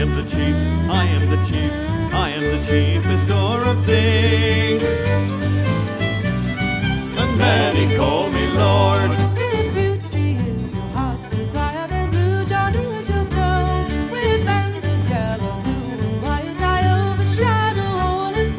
am the chief, I am the chief, I am the chiefest door of zinc. And many call me Lord,